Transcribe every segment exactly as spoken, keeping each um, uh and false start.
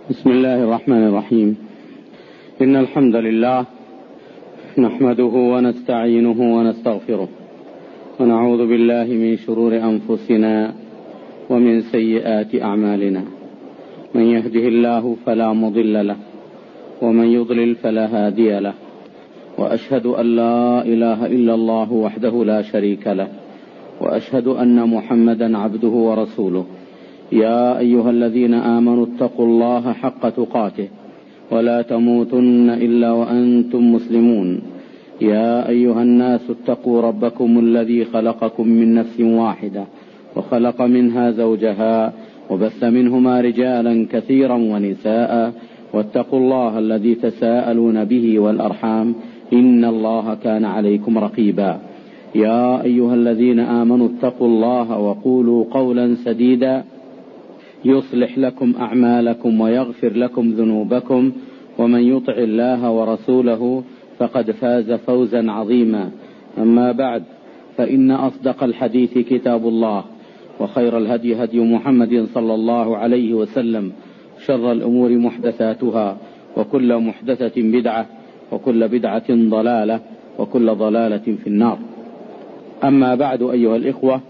بسم الله الرحمن الرحيم. إن الحمد لله نحمده ونستعينه ونستغفره ونعوذ بالله من شرور أنفسنا ومن سيئات أعمالنا. من يهده الله فلا مضل له ومن يضلل فلا هادي له، وأشهد أن لا إله إلا الله وحده لا شريك له، وأشهد أن محمدا عبده ورسوله. يا أيها الذين آمنوا اتقوا الله حق تقاته ولا تموتن إلا وأنتم مسلمون. يا أيها الناس اتقوا ربكم الذي خلقكم من نفس واحدة وخلق منها زوجها وبث منهما رجالا كثيرا ونساء، واتقوا الله الذي تساءلون به والأرحام إن الله كان عليكم رقيبا. يا أيها الذين آمنوا اتقوا الله وقولوا قولا سديدا يصلح لكم أعمالكم ويغفر لكم ذنوبكم، ومن يطع الله ورسوله فقد فاز فوزا عظيما. أما بعد، فإن أصدق الحديث كتاب الله، وخير الهدي هدي محمد صلى الله عليه وسلم، شر الأمور محدثاتها، وكل محدثة بدعة، وكل بدعة ضلالة، وكل ضلالة في النار. أما بعد أيها الإخوة،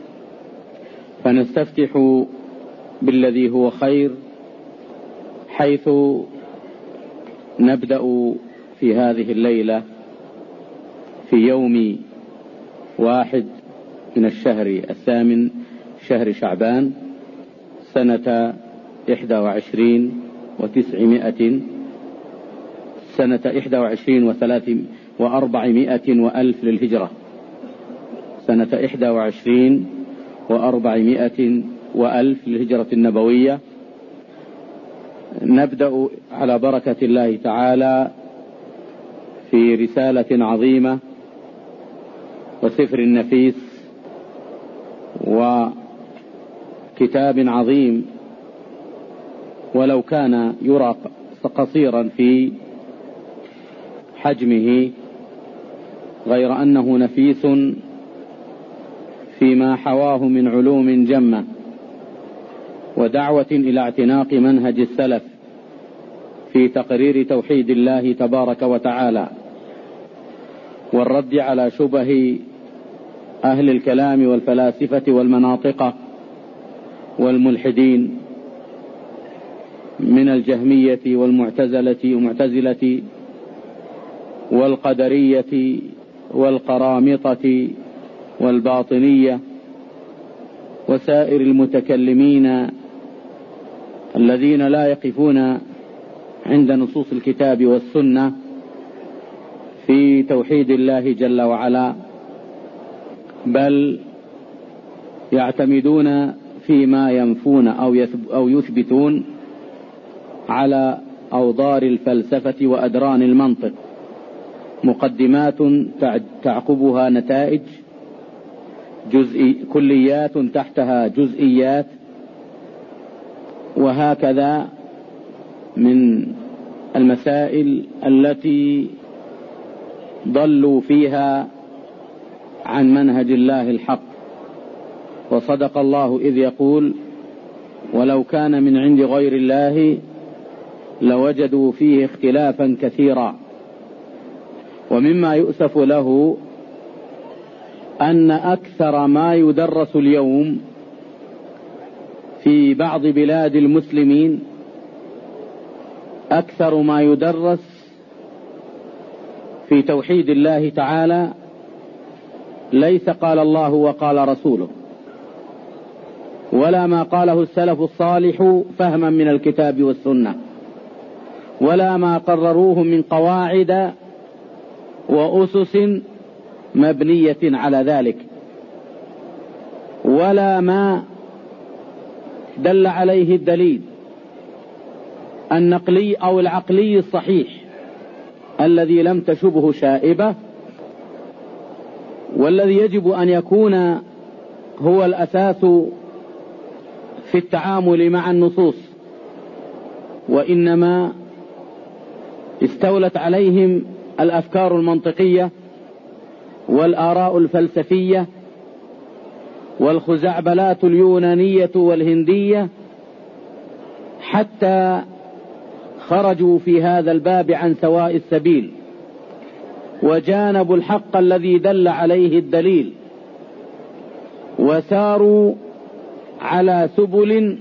فنستفتح بالذي هو خير، حيث نبدأ في هذه الليلة في يوم واحد من الشهر الثامن، شهر شعبان، سنة إحدى وعشرين وتسعمائة سنة إحدى وعشرين وثلاث وأربعمائة وألف للهجرة، سنة إحدى وعشرين وأربعمائة وألف للهجرة النبوية. نبدأ على بركة الله تعالى في رسالة عظيمة وسفر نفيس وكتاب عظيم، ولو كان يرى قصيرا في حجمه، غير أنه نفيس فيما حواه من علوم جمة ودعوة إلى اعتناق منهج السلف في تقرير توحيد الله تبارك وتعالى، والرد على شبه أهل الكلام والفلاسفة والمناطقة والملحدين من الجهمية والمعتزلة ومعتزلة والقدرية والقرامطة والباطنية وسائر المتكلمين الذين لا يقفون عند نصوص الكتاب والسنة في توحيد الله جل وعلا، بل يعتمدون فيما ينفون أو يثبتون على أوضار الفلسفة وأدران المنطق، مقدمات تعقبها نتائج، جزئي كليات تحتها جزئيات، وهكذا من المسائل التي ضلوا فيها عن منهج الله الحق. وصدق الله إذ يقول: ولو كان من عند غير الله لوجدوا فيه اختلافا كثيرا. ومما يؤسف له أن أكثر ما يدرس اليوم في بعض بلاد المسلمين، أكثر ما يدرس في توحيد الله تعالى ليس قال الله وقال رسوله، ولا ما قاله السلف الصالح فهما من الكتاب والسنة، ولا ما قرروه من قواعد وأسس مبنية على ذلك، ولا ما دل عليه الدليل النقلي أو العقلي الصحيح الذي لم تشبه شائبة، والذي يجب أن يكون هو الأساس في التعامل مع النصوص. وإنما استولت عليهم الأفكار المنطقية والآراء الفلسفية والخزعبلات اليونانية والهندية، حتى خرجوا في هذا الباب عن سواء السبيل وجانبوا الحق الذي دل عليه الدليل وساروا على سبل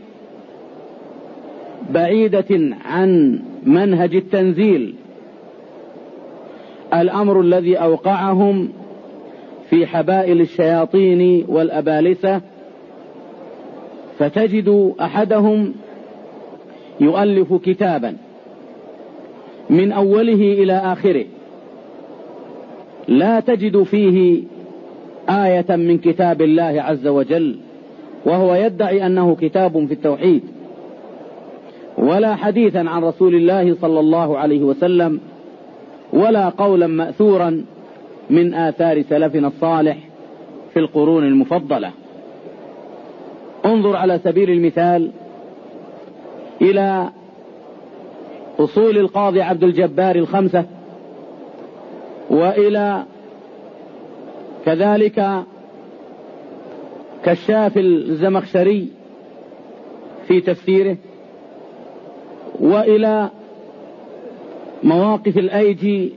بعيدة عن منهج التنزيل، الأمر الذي أوقعهم في حبائل الشياطين والأبالسة. فتجد أحدهم يؤلف كتابا من أوله إلى آخره لا تجد فيه آية من كتاب الله عز وجل، وهو يدعي أنه كتاب في التوحيد، ولا حديثا عن رسول الله صلى الله عليه وسلم، ولا قولا مأثورا من آثار سلفنا الصالح في القرون المفضلة. انظر على سبيل المثال إلى أصول القاضي عبد الجبار الخمسة، وإلى كذلك كشاف الزمخشري في تفسيره، وإلى مواقف الأيجي،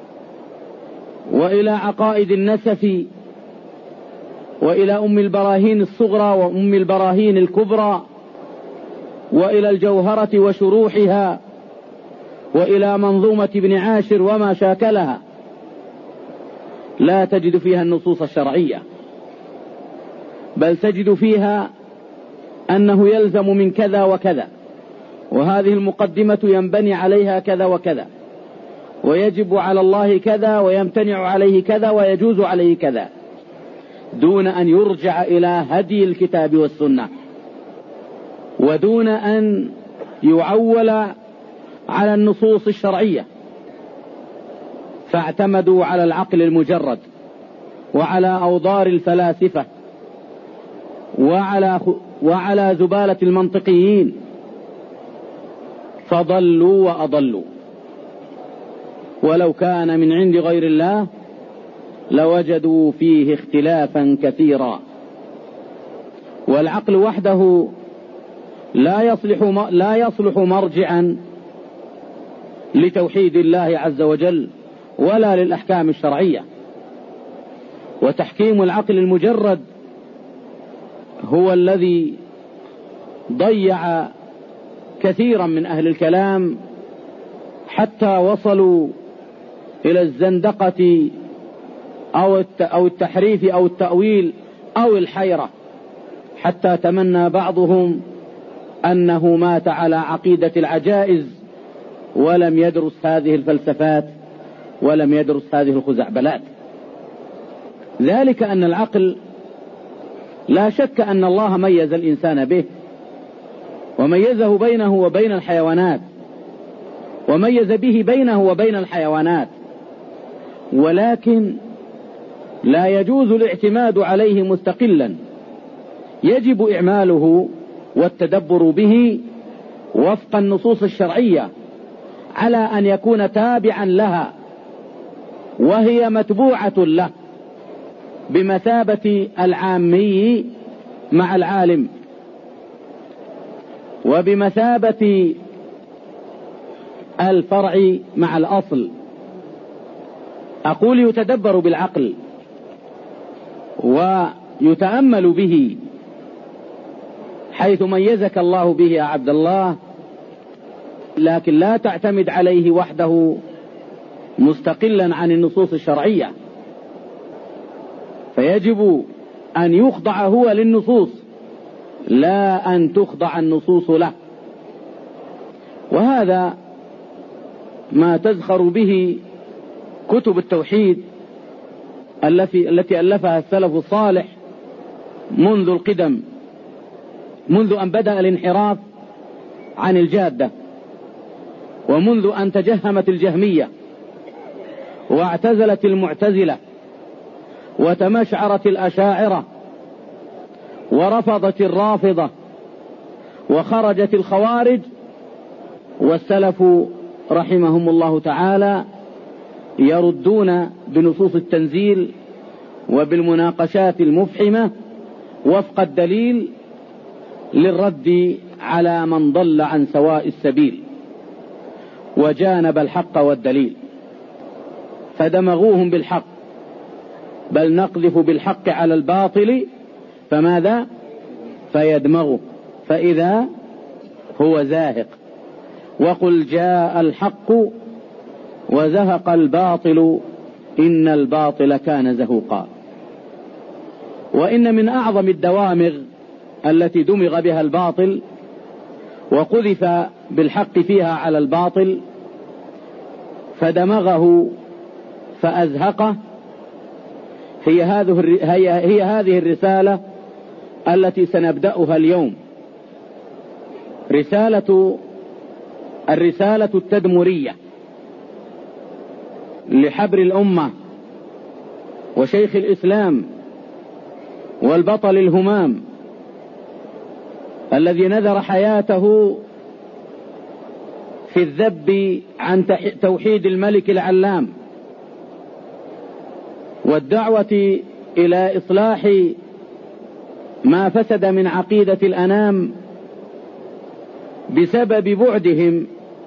وإلى عقائد النسفي، وإلى أم البراهين الصغرى وأم البراهين الكبرى، وإلى الجوهرة وشروحها، وإلى منظومة ابن عاشر وما شاكلها. لا تجد فيها النصوص الشرعية، بل تجد فيها أنه يلزم من كذا وكذا، وهذه المقدمة ينبني عليها كذا وكذا، ويجب على الله كذا، ويمتنع عليه كذا، ويجوز عليه كذا، دون أن يرجع إلى هدي الكتاب والسنة، ودون أن يعول على النصوص الشرعية. فاعتمدوا على العقل المجرد، وعلى أوضار الفلاسفة، وعلى, وعلى زبالة المنطقيين، فضلوا وأضلوا. ولو كان من عند غير الله لوجدوا فيه اختلافا كثيرا. والعقل وحده لا يصلح لا يصلح مرجعا لتوحيد الله عز وجل ولا للأحكام الشرعية. وتحكيم العقل المجرد هو الذي ضيع كثيرا من أهل الكلام، حتى وصلوا إلى الزندقة أو التحريف أو التأويل أو الحيرة، حتى تمنى بعضهم أنه مات على عقيدة العجائز ولم يدرس هذه الفلسفات ولم يدرس هذه الخزعبلات. ذلك أن العقل لا شك أن الله ميز الإنسان به، وميزه بينه وبين الحيوانات، وميز به بينه وبين الحيوانات، ولكن لا يجوز الاعتماد عليه مستقلا، يجب إعماله والتدبر به وفق النصوص الشرعية على أن يكون تابعا لها، وهي متبوعة له بمثابة العامي مع العالم، وبمثابة الفرع مع الأصل. أقول يتدبر بالعقل ويتأمل به، حيث ميزك الله به يا عبد الله، لكن لا تعتمد عليه وحده مستقلا عن النصوص الشرعية، فيجب أن يخضع هو للنصوص لا أن تخضع النصوص له. وهذا ما تزخر به كتب التوحيد التي التي ألفها السلف الصالح منذ القدم، منذ أن بدأ الانحراف عن الجادة، ومنذ أن تجهمت الجهمية واعتزلت المعتزلة وتمشعرت الأشاعرة ورفضت الرافضة وخرجت الخوارج. والسلف رحمهم الله تعالى يردون بنصوص التنزيل وبالمناقشات المفحمة وفق الدليل للرد على من ضل عن سواء السبيل. وجانب الحق والدليل، فدمغوهم بالحق، بل نقذف بالحق على الباطل فماذا؟ فيدمغه فإذا هو زاهق. وقل جاء الحق وزهق الباطل إن الباطل كان زهوقا. وإن من أعظم الدوامغ التي دمغ بها الباطل وقذف بالحق فيها على الباطل فدمغه فأزهقه هي هذه هي هذه الرسالة التي سنبدأها اليوم، رسالة الرسالة التدمرية لحبر الأمة وشيخ الإسلام والبطل الهمام الذي نذر حياته في الذب عن توحيد الملك العلام والدعوة إلى إصلاح ما فسد من عقيدة الأنام بسبب بعدهم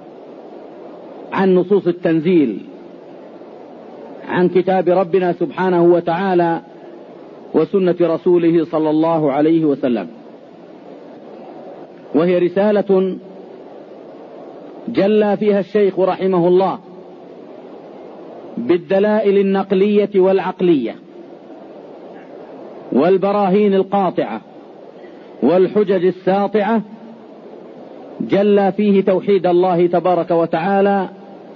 عن نصوص التنزيل، عن كتاب ربنا سبحانه وتعالى وسنة رسوله صلى الله عليه وسلم. وهي رسالة جلى فيها الشيخ رحمه الله بالدلائل النقلية والعقلية والبراهين القاطعة والحجج الساطعة، جلى فيه توحيد الله تبارك وتعالى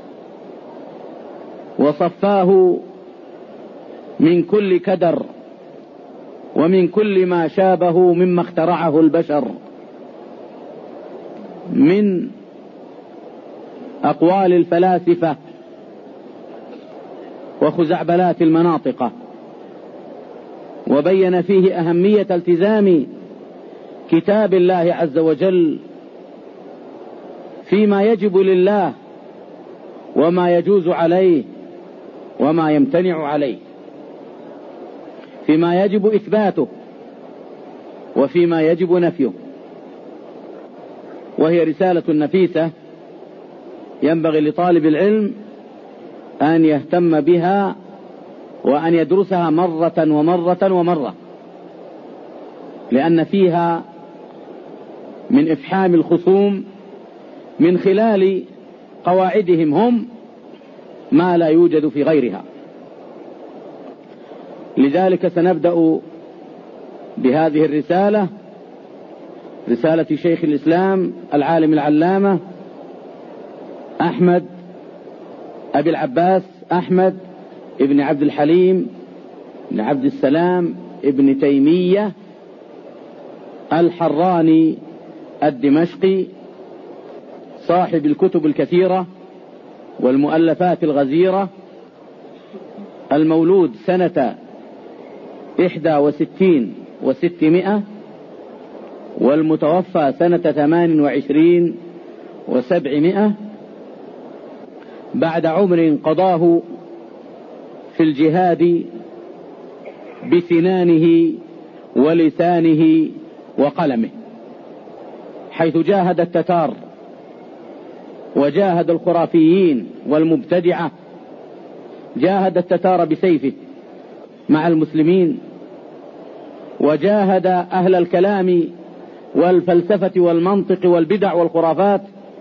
وصفاه من كل كدر ومن كل ما شابه مما اخترعه البشر من أقوال الفلاسفة وخزعبلات المناطق، وبين فيه أهمية التزام كتاب الله عز وجل فيما يجب لله وما يجوز عليه وما يمتنع عليه، فيما يجب إثباته وفيما يجب نفيه. وهي رسالة نفيسة ينبغي لطالب العلم أن يهتم بها وأن يدرسها مرة ومرة ومرة، لأن فيها من إفحام الخصوم من خلال قواعدهم هم ما لا يوجد في غيرها. لذلك سنبدأ بهذه الرسالة، رسالة شيخ الإسلام العالم العلامة أحمد أبي العباس أحمد ابن عبد الحليم بن عبد السلام ابن تيمية الحراني الدمشقي، صاحب الكتب الكثيرة والمؤلفات الغزيرة، المولود سنة إحدى وستين وستمائة والمتوفى سنة ثمان وعشرين وسبعمائة، بعد عمر قضاه في الجهاد بسنانه ولسانه وقلمه، حيث جاهد التتار وجاهد الخرافيين والمبتدعة، جاهد التتار بسيفه مع المسلمين، وجاهد أهل الكلام والفلسفة والمنطق والبدع والخرافات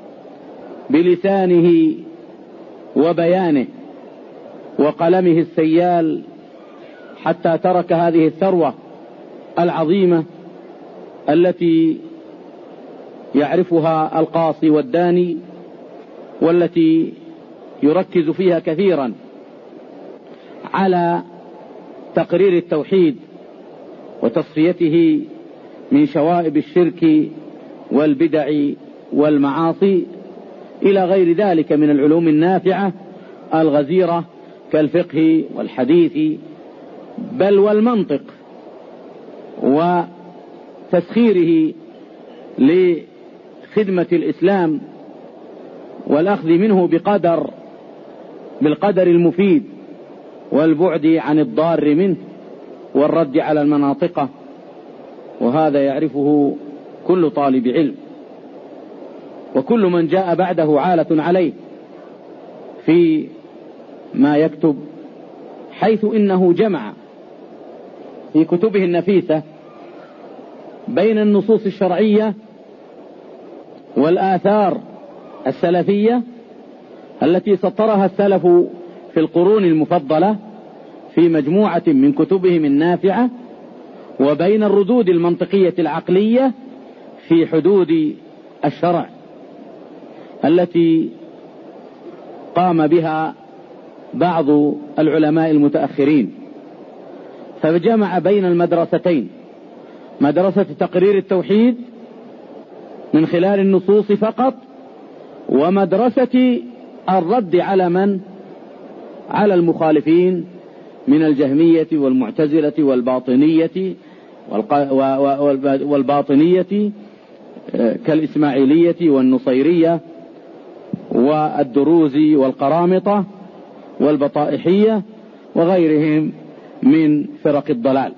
بلسانه وبيانه وقلمه السيال، حتى ترك هذه الثروة العظيمة التي يعرفها القاصي والداني، والتي يركز فيها كثيرا على تقرير التوحيد وتصفيته من شوائب الشرك والبدع والمعاصي إلى غير ذلك من العلوم النافعة الغزيرة كالفقه والحديث بل والمنطق، وتسخيره لخدمة الإسلام والأخذ منه بقدر بالقدر المفيد والبعد عن الضار منه والرد على المناطق، وهذا يعرفه كل طالب علم، وكل من جاء بعده عالة عليه في ما يكتب، حيث إنه جمع في كتبه النفيسة بين النصوص الشرعية والآثار السلفية التي سطرها السلف في القرون المفضلة في مجموعة من كتبهم النافعة، وبين الردود المنطقية العقلية في حدود الشرع التي قام بها بعض العلماء المتأخرين. فجمع بين المدرستين، مدرسة تقرير التوحيد من خلال النصوص فقط، ومدرسة الرد على من على المخالفين من الجهمية والمعتزلة والباطنية والباطنية كالإسماعيلية والنصيرية والدروزي والقرامطة والبطائحية وغيرهم من فرق الضلال.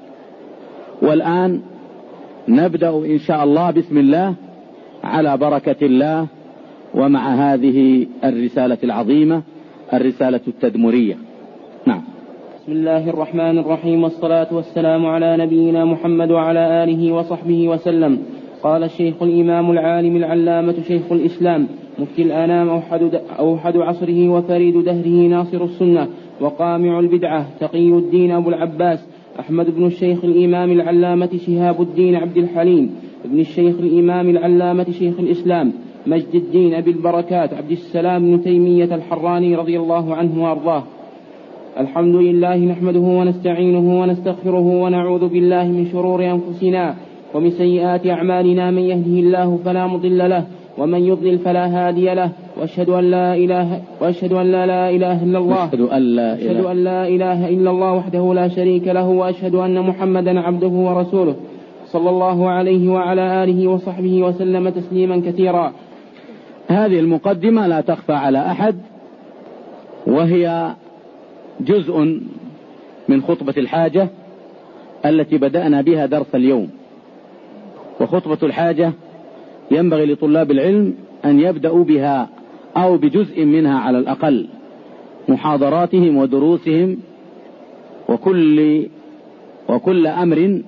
والآن نبدأ إن شاء الله بسم الله على بركة الله ومع هذه الرسالة العظيمة، الرسالة التدمرية. نعم. بسم الله الرحمن الرحيم، والصلاة والسلام على نبينا محمد وعلى آله وصحبه وسلم. قال الشيخ الإمام العالم العلامة شيخ الإسلام مفتي الأنام أوحد, أوحد عصره وفريد دهره ناصر السنة وقامع البدعة تقي الدين أبو العباس أحمد بن الشيخ الإمام العلامة شهاب الدين عبد الحليم ابن الشيخ الإمام العلامة شيخ الإسلام مجد الدين أبي البركات عبد السلام بن تيمية الحراني رضي الله عنه وأرضاه. الحمد لله نحمده ونستعينه ونستغفره ونعوذ بالله من شرور أنفسنا ومن سيئات أعمالنا، من يهده الله فلا مضل له ومن يضلل فلا هادي له، وأشهد أن لا إله وأشهد أن لا, لا إله إلا الله أشهد أن لا أشهد أن لا إله إلا الله وحده لا شريك له، وأشهد أن محمدا عبده ورسوله صلى الله عليه وعلى آله وصحبه وسلم تسليما كثيرا. هذه المقدمة لا تخفى على أحد، وهي جزء من خطبة الحاجة التي بدأنا بها درس اليوم. وخطبة الحاجة ينبغي لطلاب العلم أن يبدأوا بها أو بجزء منها على الأقل، محاضراتهم ودروسهم وكل وكل أمر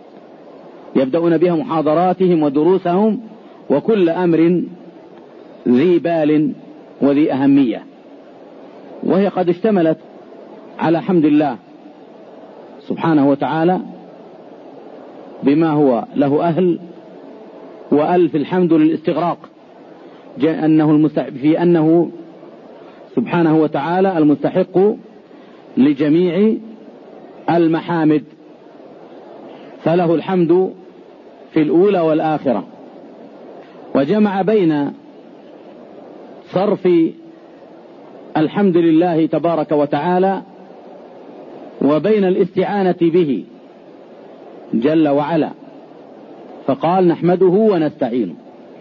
يبدأون بها محاضراتهم ودروسهم وكل أمر ذي بال وذي أهمية. وهي قد اشتملت على حمد الله سبحانه وتعالى بما هو له أهل، وألف الحمد للاستغراق أنه المستحق في أنه سبحانه وتعالى المستحق لجميع المحامد، فله الحمد في الأولى والآخرة. وجمع بين صرف الحمد لله تبارك وتعالى وبين الاستعانة به جل وعلا، فقال نحمده ونستعينه،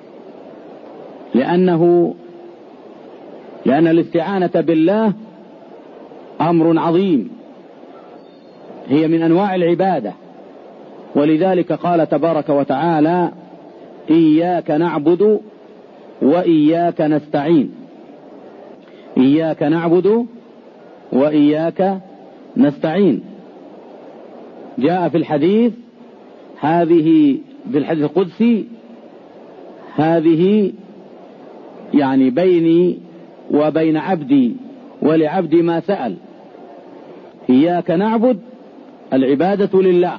لأنه لأن الاستعانة بالله أمر عظيم، هي من أنواع العبادة. ولذلك قال تبارك وتعالى إياك نعبد وإياك نستعين، إياك نعبد وإياك نستعين. جاء في الحديث هذه في الحديث القدسي هذه يعني بيني وبين عبدي ولعبدي ما سأل. إياك نعبد العبادة لله،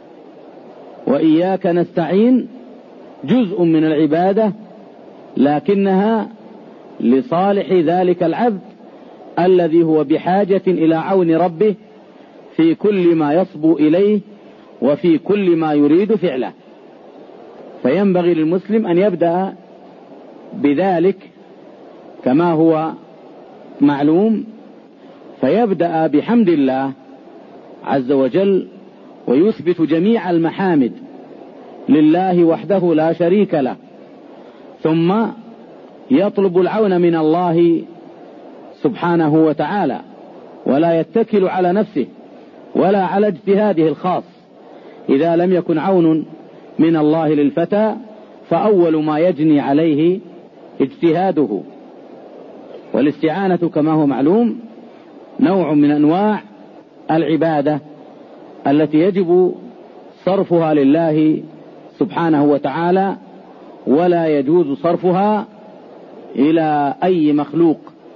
وإياك نستعين جزء من العبادة لكنها لصالح ذلك العبد الذي هو بحاجة إلى عون ربه في كل ما يصبو إليه وفي كل ما يريد فعله. فينبغي للمسلم أن يبدأ بذلك كما هو معلوم، فيبدأ بحمد الله عز وجل ويثبت جميع المحامد لله وحده لا شريك له، ثم يطلب العون من الله سبحانه وتعالى، ولا يتكل على نفسه ولا على اجتهاده الخاص. إذا لم يكن عون من الله للفتى فأول ما يجني عليه اجتهاده. والاستعانة كما هو معلوم نوع من أنواع العبادة التي يجب صرفها لله سبحانه وتعالى، ولا يجوز صرفها إلى أي مخلوق.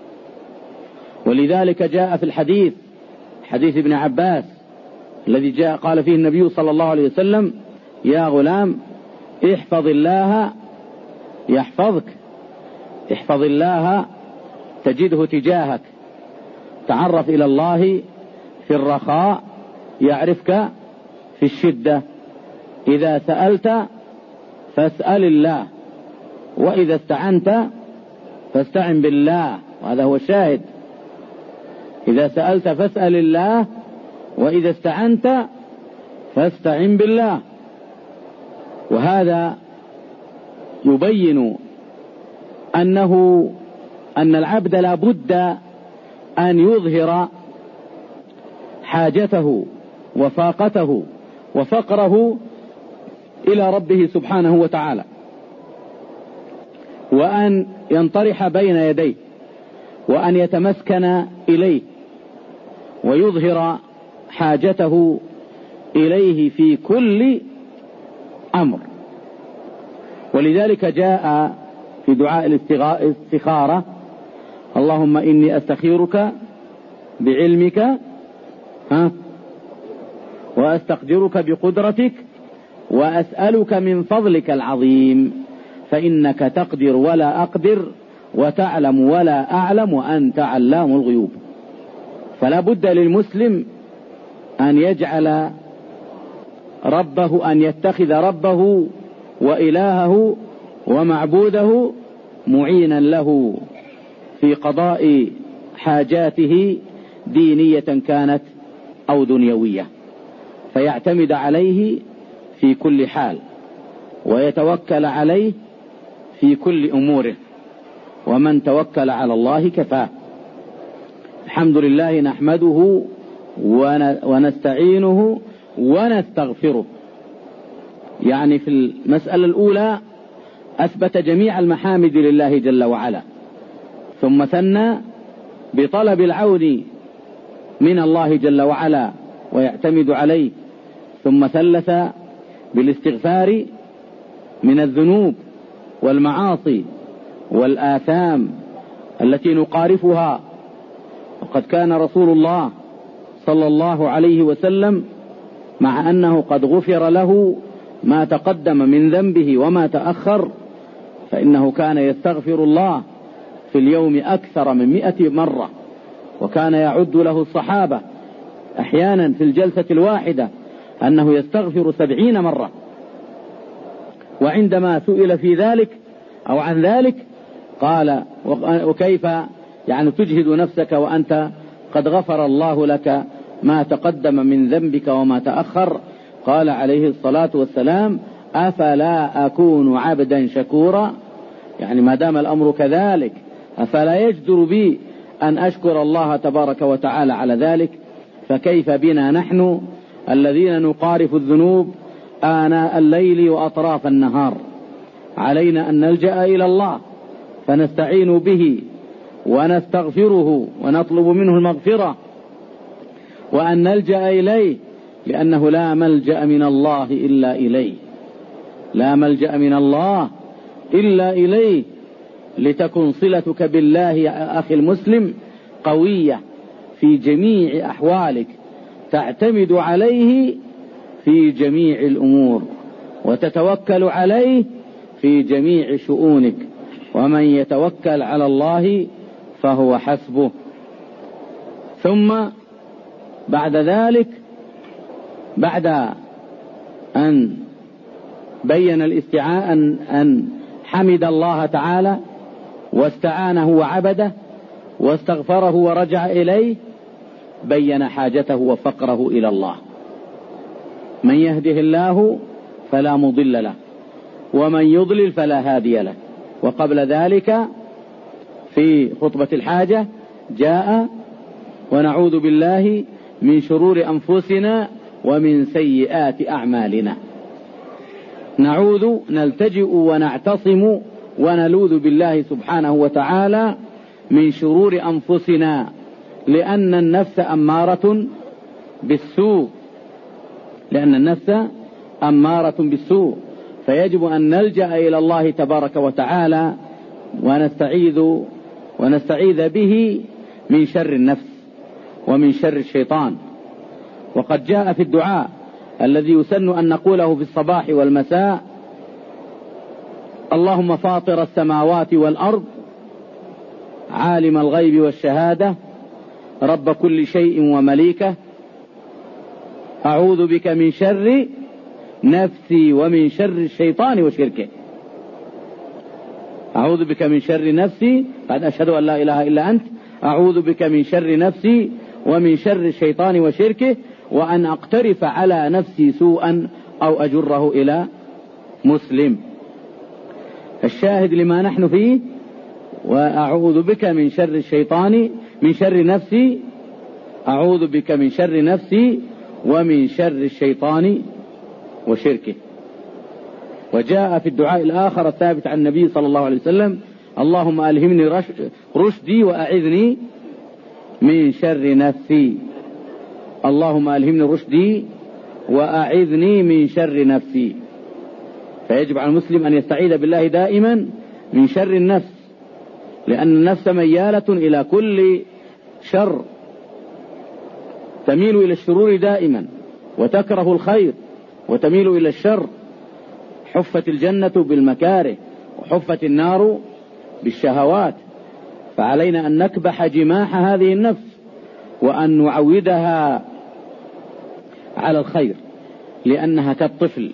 ولذلك جاء في الحديث حديث ابن عباس الذي جاء قال فيه النبي صلى الله عليه وسلم: يا غلام احفظ الله يحفظك، احفظ الله تجده تجاهك، تعرف إلى الله في الرخاء يعرفك في الشدة، إذا سألت فاسأل الله، وإذا استعنت فاستعن بالله. وهذا هو الشاهد: إذا سألت فاسأل الله، وإذا استعنت فاستعن بالله. وهذا يبين أنه أن العبد لا بد أن يظهر حاجته وفاقته وفقره إلى ربه سبحانه وتعالى، وأن ينطرح بين يديه، وأن يتمسكن إليه، ويظهر حاجته إليه في كل أمر. ولذلك جاء في دعاء الاستخارة: اللهم إني أستخيرك بعلمك ها وأستقدرك بقدرتك وأسألك من فضلك العظيم، فإنك تقدر ولا أقدر وتعلم ولا أعلم وأنت علام الغيوب. فلا بد للمسلم أن يجعل ربه، أن يتخذ ربه وإلهه ومعبوده معينا له في قضاء حاجاته دينية كانت أو دنيوية، فيعتمد عليه في كل حال ويتوكل عليه في كل أموره، ومن توكل على الله كفاه. الحمد لله نحمده ونستعينه ونستغفره. يعني في المسألة الأولى أثبت جميع المحامد لله جل وعلا، ثم ثنى بطلب العون من الله جل وعلا ويعتمد عليه، ثم ثلث بالاستغفار من الذنوب والمعاصي والآثام التي نقارفها. وقد كان رسول الله صلى الله عليه وسلم مع أنه قد غفر له ما تقدم من ذنبه وما تأخر، فإنه كان يستغفر الله في اليوم أكثر من مئة مرة، وكان يعد له الصحابة أحيانا في الجلسة الواحدة أنه يستغفر سبعين مرة. وعندما سئل في ذلك أو عن ذلك قال: وكيف يعني تجهد نفسك وأنت قد غفر الله لك ما تقدم من ذنبك وما تأخر؟ قال عليه الصلاة والسلام: أفلا أكون عبدا شكورا؟ يعني ما دام الأمر كذلك أفلا يجدر بي أن أشكر الله تبارك وتعالى على ذلك؟ فكيف بنا نحن الذين نقارف الذنوب آناء الليل وأطراف النهار؟ علينا أن نلجأ إلى الله فنستعين به ونستغفره ونطلب منه المغفرة، وأن نلجأ إليه، لأنه لا ملجأ من الله إلا إليه، لا ملجأ من الله إلا إليه. لتكن صلتك بالله يا أخي المسلم قوية في جميع أحوالك، تعتمد عليه في جميع الأمور وتتوكل عليه في جميع شؤونك، ومن يتوكل على الله فهو حسبه. ثم بعد ذلك، بعد أن بين الاستعانة أن حمد الله تعالى واستعانه وعبده واستغفره ورجع إليه، بين حاجته وفقره إلى الله. من يهده الله فلا مضل له، ومن يضلل فلا هادي له. وقبل ذلك في خطبة الحاجة جاء: ونعوذ بالله من شرور أنفسنا ومن سيئات أعمالنا. نعوذ، نلتجئ ونعتصم ونلوذ بالله سبحانه وتعالى من شرور أنفسنا، لأن النفس أمارة بالسوء لأن النفس أمارة بالسوء فيجب أن نلجأ إلى الله تبارك وتعالى ونستعيذ ونستعيذ به من شر النفس ومن شر الشيطان. وقد جاء في الدعاء الذي يسن أن نقوله في الصباح والمساء: اللهم فاطر السماوات والأرض عالم الغيب والشهادة رب كل شيء ومليكه، أعوذ بك من شر نفسي ومن شر الشيطان وشركه. أعوذ بك من شر نفسي، بعد أشهد أن لا إله إلا أنت، أعوذ بك من شر نفسي ومن شر الشيطان وشركه، وأن أقترف على نفسي سوءا أو أجره إلى مسلم. الشاهد لما نحن فيه: وأعوذ بك من شر الشيطان من شر نفسي، أعوذ بك من شر نفسي ومن شر الشيطان وشركه. وجاء في الدعاء الآخر الثابت عن النبي صلى الله عليه وسلم: اللهم ألهمني رشدي وأعذني من شر نفسي. اللهم ألهمني رشدي وأعذني من شر نفسي. فيجب على المسلم أن يستعيذ بالله دائما من شر النفس، لأن النفس ميالة إلى كل شر، تميل إلى الشرور دائما وتكره الخير وتميل إلى الشر. حفت الجنة بالمكاره وحفت النار بالشهوات، فعلينا أن نكبح جماح هذه النفس وأن نعودها على الخير، لأنها كالطفل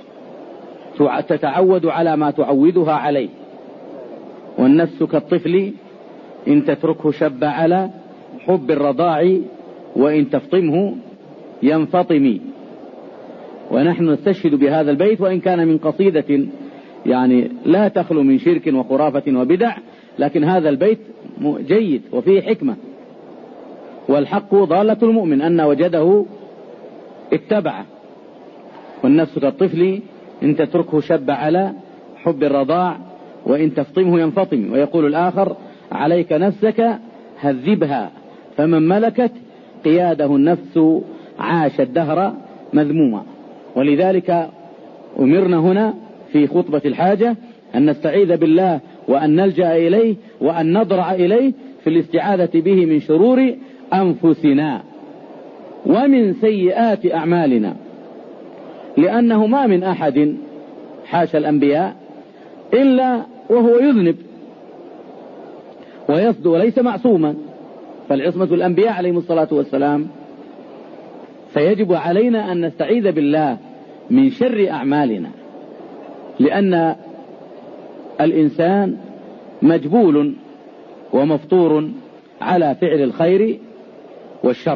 تتعود على ما تعودها عليه. والنفس كالطفل إن تتركه شب على حب الرضاع وإن تفطمه ينفطم. ونحن نستشهد بهذا البيت، وإن كان من قصيدة يعني لا تخلو من شرك وخرافة وبدع، لكن هذا البيت جيد وفيه حكمة. والحق ضالة المؤمن، أن وجده اتبعه. والنفس كالطفل إن تتركه شب على حب الرضاع وإن تفطمه ينفطم. ويقول الآخر: عليك نفسك هذبها، فمن ملكت قياده النفس عاش الدهر مذموما. ولذلك أمرنا هنا في خطبة الحاجة أن نستعيذ بالله وأن نلجأ إليه وأن نضرع إليه في الاستعاذة به من شرور أنفسنا ومن سيئات أعمالنا، لأنه ما من أحد حاشا الأنبياء إلا وهو يذنب ويصدق وليس معصوما، فالعصمة الأنبياء عليهم الصلاة والسلام. فيجب علينا أن نستعيذ بالله من شر أعمالنا، لأن الإنسان مجبول ومفطور على فعل الخير والشر،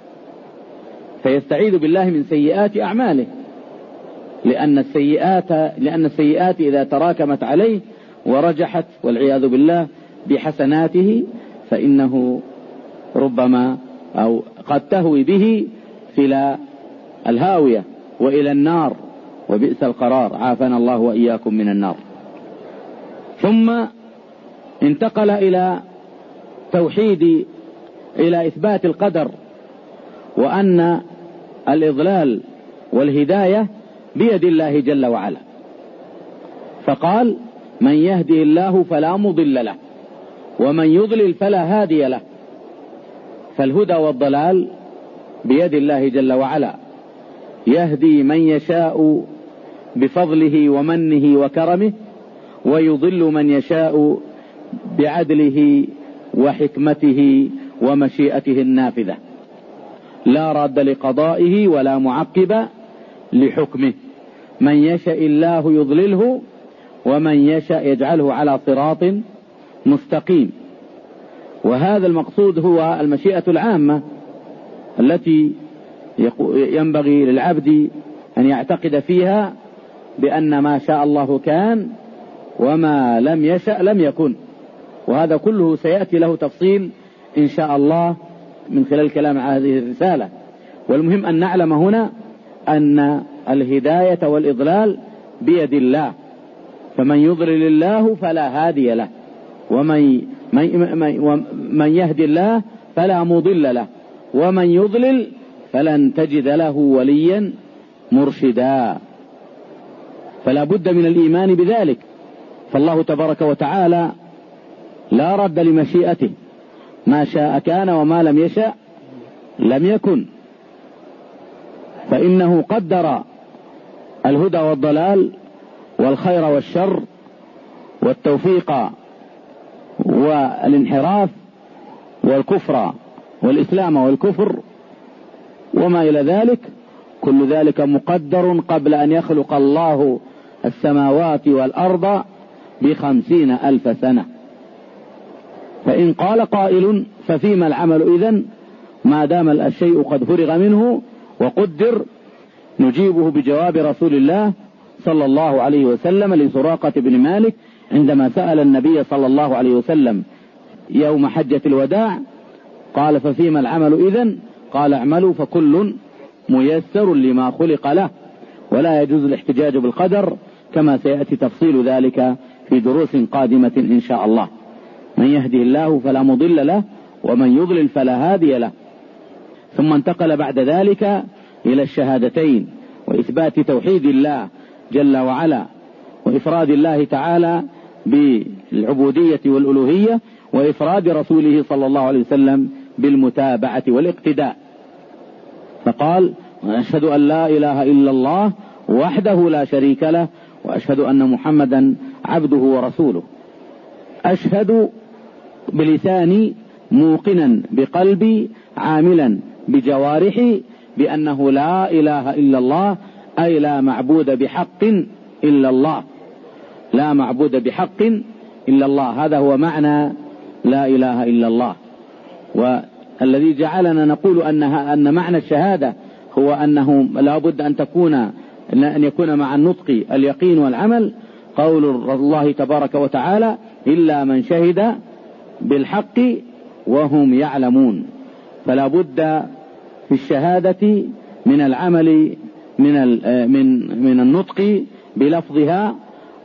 فيستعيذ بالله من سيئات أعماله، لأن السيئات لأن السيئات إذا تراكمت عليه ورجحت والعياذ بالله بحسناته فإنه ربما أو قد تهوي به إلى الهاوية وإلى النار، وبئس القرار، عافانا الله وإياكم من النار. ثم انتقل إلى توحيد إلى إثبات القدر، وأن الإضلال والهداية بيد الله جل وعلا، فقال: من يهده الله فلا مضل له ومن يضلل فلا هادي له. فالهدى والضلال بيد الله جل وعلا، يهدي من يشاء بفضله ومنه وكرمه، ويضل من يشاء بعدله وحكمته ومشيئته النافذة، لا راد لقضائه ولا معقب لحكمه. من يشاء الله يضلله ومن يشاء يجعله على صراط مستقيم. وهذا المقصود هو المشيئة العامة التي ينبغي للعبد أن يعتقد فيها بأن ما شاء الله كان وما لم يشأ لم يكن. وهذا كله سيأتي له تفصيل إن شاء الله من خلال الكلام على هذه الرسالة. والمهم أن نعلم هنا أن الهداية والإضلال بيد الله، فمن يضلل الله فلا هادي له ومن من يهدي الله فلا مضل له ومن يضلل فلن تجد له وليا مرشدا. فلا بد من الإيمان بذلك. فالله تبارك وتعالى لا رد لمشيئته، ما شاء كان وما لم يشاء لم يكن، فإنه قدر الهدى والضلال والخير والشر والتوفيق والانحراف والكفر والإسلام والكفر وما إلى ذلك، كل ذلك مقدر قبل أن يخلق الله السماوات والأرض بخمسين ألف سنة. فإن قال قائل ففيما العمل إذن ما دام الشيء قد فرغ منه وقدر؟ نجيبه بجواب رسول الله صلى الله عليه وسلم لسراقة بن مالك عندما سأل النبي صلى الله عليه وسلم يوم حجة الوداع قال ففيما العمل إذن؟ قال اعملوا فكل ميسر لما خلق له. ولا يجوز الاحتجاج بالقدر كما سيأتي تفصيل ذلك في دروس قادمة إن شاء الله. من يهدي الله فلا مضل له ومن يضلل فلا هادي له. ثم انتقل بعد ذلك إلى الشهادتين وإثبات توحيد الله جل وعلا وإفراد الله تعالى بالعبودية والألوهية وإفراد رسوله صلى الله عليه وسلم بالمتابعة والاقتداء. فقال وأشهد أن لا إله إلا الله وحده لا شريك له وأشهد أن محمدا عبده ورسوله. أشهد بلساني موقنا بقلبي عاملا بجوارحي بأنه لا إله إلا الله، أي لا معبود بحق إلا الله، لا معبود بحق إلا الله. هذا هو معنى لا إله إلا الله. والذي جعلنا نقول أنها أن معنى الشهادة هو أنه لا بد أن تكون أن يكون مع النطق اليقين والعمل قول الله تبارك وتعالى إلا من شهد بالحق وهم يعلمون. فلا بد في الشهادة من العمل من من من النطق بلفظها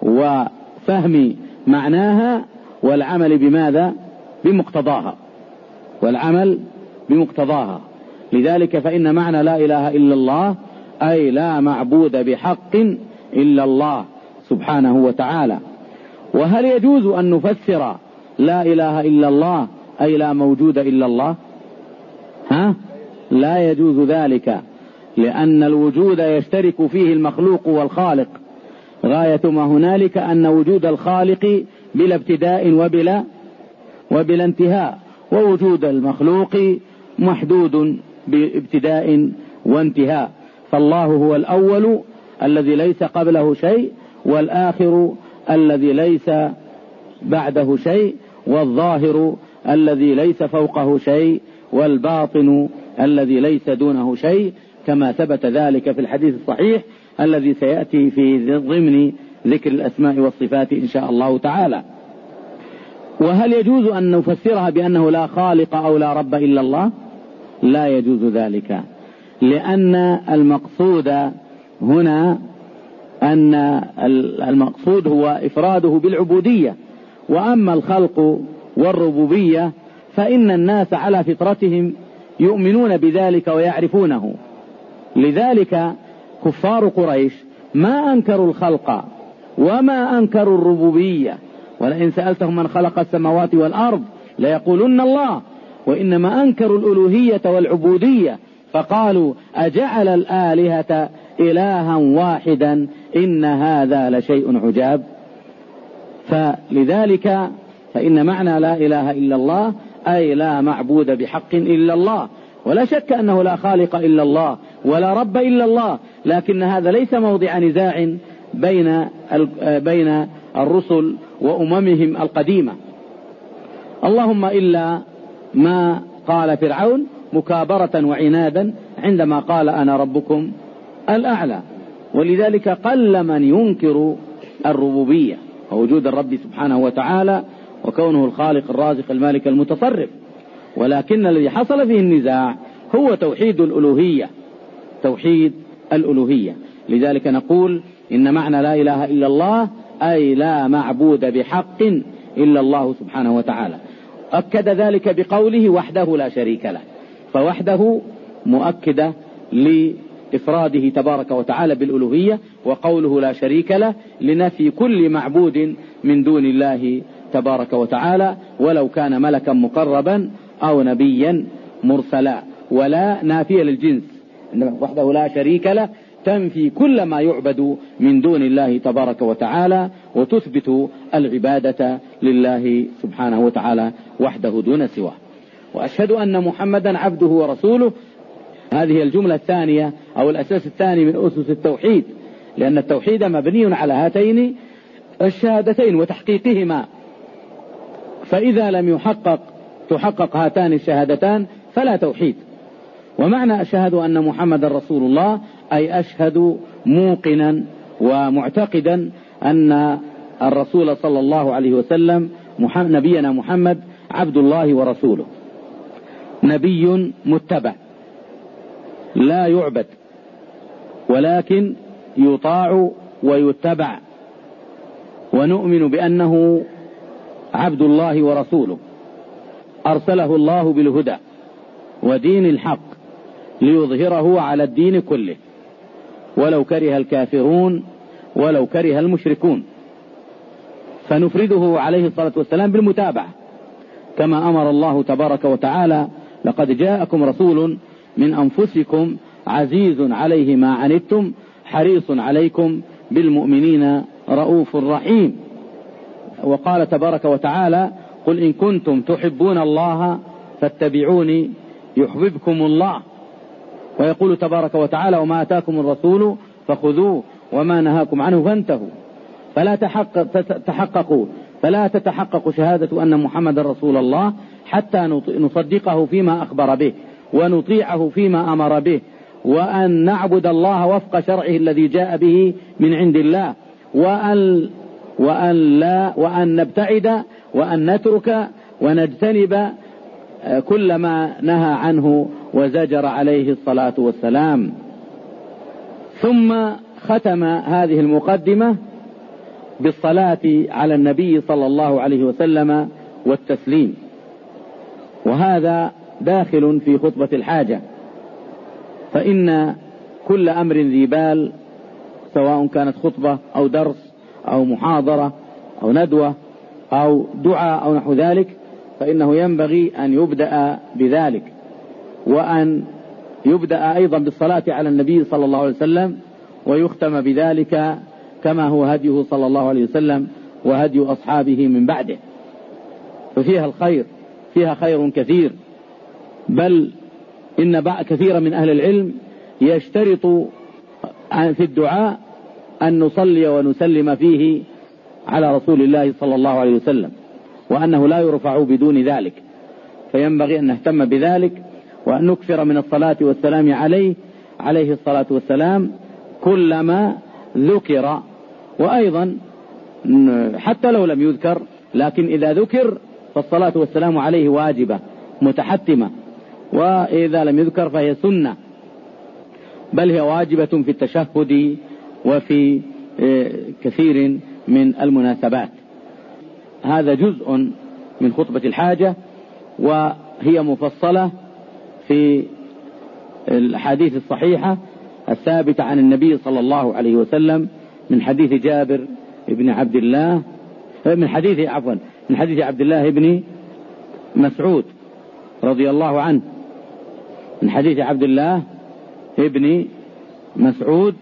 وفهم معناها والعمل بماذا؟ بمقتضاها، والعمل بمقتضاها. لذلك فإن معنى لا إله إلا الله أي لا معبود بحق إلا الله سبحانه وتعالى. وهل يجوز أن نفسر لا إله إلا الله أي لا موجود إلا الله؟ ها؟ لا يجوز ذلك، لأن الوجود يشترك فيه المخلوق والخالق. غاية ما هنالك أن وجود الخالق بلا ابتداء وبلا وبلا انتهاء، ووجود المخلوق محدود بابتداء وانتهاء. فالله هو الأول الذي ليس قبله شيء، والآخر الذي ليس بعده شيء، والظاهر الذي ليس فوقه شيء، والباطن الذي ليس دونه شيء، كما ثبت ذلك في الحديث الصحيح الذي سيأتي في ضمن ذكر الأسماء والصفات إن شاء الله تعالى. وهل يجوز أن نفسرها بأنه لا خالق أو لا رب إلا الله؟ لا يجوز ذلك، لأن المقصود هنا أن المقصود هو إفراده بالعبودية. وأما الخلق والربوبية فإن الناس على فطرتهم يؤمنون بذلك ويعرفونه. لذلك كفار قريش ما أنكروا الخلق وما أنكروا الربوبية، ولئن سألتهم من خلق السماوات والأرض ليقولن الله، وإنما أنكروا الألوهية والعبودية فقالوا أجعل الآلهة إلها واحدا إن هذا لشيء عجاب. فلذلك فإن معنى لا إله إلا الله أي لا معبود بحق إلا الله. ولا شك أنه لا خالق إلا الله ولا رب إلا الله، لكن هذا ليس موضع نزاع بين بين الرسل وأممهم القديمة، اللهم إلا ما قال فرعون مكابرة وعنادا عندما قال أنا ربكم الأعلى. ولذلك قل من ينكر الربوبية ووجود الرب سبحانه وتعالى وكونه الخالق الرازق المالك المتصرف، ولكن الذي حصل فيه النزاع هو توحيد الألوهية، توحيد الألوهية. لذلك نقول إن معنى لا إله إلا الله أي لا معبود بحق إلا الله سبحانه وتعالى. أكد ذلك بقوله وحده لا شريك له، فوحده مؤكدة لإفراده تبارك وتعالى بالألوهية، وقوله لا شريك له لنفي كل معبود من دون الله تبارك وتعالى، ولو كان ملكا مقربا أو نبيا مرسلا، ولا نافية للجنس، وحده لا شريك له تنفي كل ما يعبد من دون الله تبارك وتعالى، وتثبت العبادة لله سبحانه وتعالى وحده دون سواه. وأشهد أن محمدا عبده ورسوله، هذه الجملة الثانية أو الأساس الثاني من أسس التوحيد، لأن التوحيد مبني على هاتين الشهادتين وتحقيقهما، فإذا لم يحقق تحقق هاتان الشهادتان فلا توحيد. ومعنى أشهد أن محمد رسول الله أي أشهد موقنا ومعتقدا أن الرسول صلى الله عليه وسلم نبينا محمد عبد الله ورسوله، نبي متبع لا يعبد ولكن يطاع ويتبع، ونؤمن بأنه عبد الله ورسوله أرسله الله بالهدى ودين الحق ليظهره على الدين كله ولو كره الكافرون ولو كره المشركون. فنفرده عليه الصلاة والسلام بالمتابعة كما أمر الله تبارك وتعالى: لقد جاءكم رسول من أنفسكم عزيز عليه ما عنتم حريص عليكم بالمؤمنين رؤوف رحيم. وقال تبارك وتعالى: قل إن كنتم تحبون الله فاتبعوني يحببكم الله. ويقول تبارك وتعالى: وما أتاكم الرسول فخذوه وما نهاكم عنه فانتهوا. فلا تحققوا فلا تتحقق شهادة أن محمد رسول الله حتى نصدقه فيما أخبر به ونطيعه فيما أمر به، وأن نعبد الله وفق شرعه الذي جاء به من عند الله، وأن وأن لا وأن نبتعد وأن نترك ونجتنب كل ما نهى عنه وزجر عليه الصلاة والسلام. ثم ختم هذه المقدمة بالصلاة على النبي صلى الله عليه وسلم والتسليم، وهذا داخل في خطبة الحاجة، فإن كل أمر ذي بال سواء كانت خطبة أو درس أو محاضرة أو ندوة أو دعاء أو نحو ذلك، فإنه ينبغي أن يبدأ بذلك، وأن يبدأ أيضا بالصلاة على النبي صلى الله عليه وسلم، ويختم بذلك كما هو هديه صلى الله عليه وسلم وهدي أصحابه من بعده. ففيها الخير، فيها خير كثير، بل إن كثيرا من أهل العلم يشترط في الدعاء أن نصلي ونسلم فيه على رسول الله صلى الله عليه وسلم، وأنه لا يرفع بدون ذلك، فينبغي أن نهتم بذلك وأن نكثر من الصلاة والسلام عليه عليه الصلاة والسلام كلما ذكر. وأيضا حتى لو لم يذكر، لكن إذا ذكر فالصلاة والسلام عليه واجبة متحتمة، وإذا لم يذكر فهي سنة، بل هي واجبة في التشهد وفي كثير من المناسبات. هذا جزء من خطبة الحاجة، وهي مفصلة في الحديث الصحيحة الثابتة عن النبي صلى الله عليه وسلم من حديث جابر بن عبد الله من حديث عفوا من حديث عبد الله بن مسعود رضي الله عنه من حديث عبد الله بن مسعود.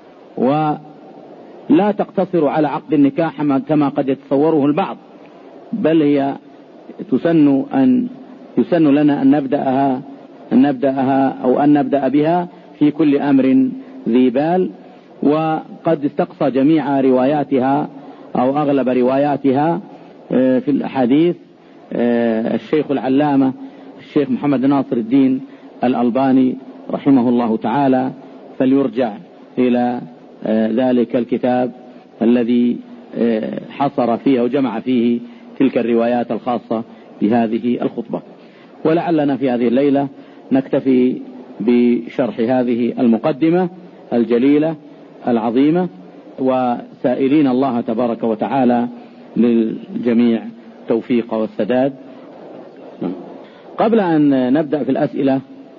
ولا تقتصر على عقد النكاح كما قد يتصوره البعض، بل هي تسن أن يسن لنا أن نبدأها أن نبدأها أو أن نبدأ بها في كل أمر ذي بال. وقد استقصى جميع رواياتها أو أغلب رواياتها في الأحاديث الشيخ العلامة الشيخ محمد ناصر الدين الألباني رحمه الله تعالى، فليرجع إلى ذلك الكتاب الذي حصر فيه وجمع فيه تلك الروايات الخاصة بهذه الخطبة. ولعلنا في هذه الليلة نكتفي بشرح هذه المقدمة الجليلة العظيمة، وسائلين الله تبارك وتعالى للجميع توفيق والسداد. قبل أن نبدأ في الأسئلة،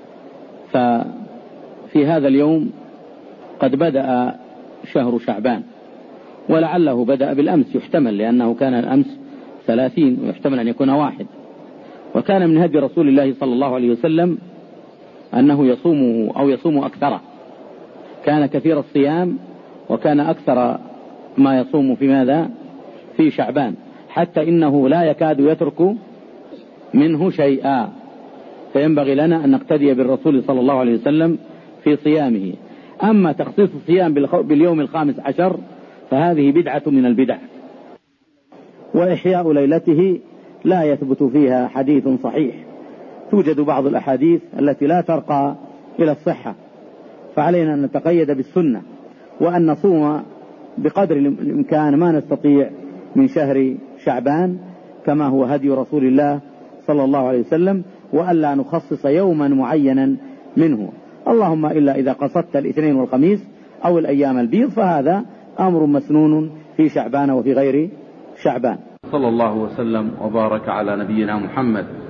ففي هذا اليوم قد بدأ شهر شعبان، ولعله بدأ بالأمس، يحتمل لأنه كان الأمس ثلاثين ويحتمل أن يكون واحد. وكان من هدي رسول الله صلى الله عليه وسلم أنه يصومه أو يصوم أكثره، كان كثير الصيام، وكان أكثر ما يصوم في ماذا؟ في شعبان، حتى إنه لا يكاد يترك منه شيئا، فينبغي لنا أن نقتدي بالرسول صلى الله عليه وسلم في صيامه. أما تخصيص الصيام باليوم الخامس عشر فهذه بدعة من البدع، وإحياء ليلته لا يثبت فيها حديث صحيح، توجد بعض الأحاديث التي لا ترقى إلى الصحة، فعلينا أن نتقيد بالسنة، وأن نصوم بقدر الإمكان ما نستطيع من شهر شعبان كما هو هدي رسول الله صلى الله عليه وسلم، وألا نخصص يوما معينا منه، اللهم إلا إذا قصدت الاثنين والخميس أو الأيام البيض، فهذا أمر مسنون في شعبان وفي غير شعبان. صلى الله وسلم وبارك على نبينا محمد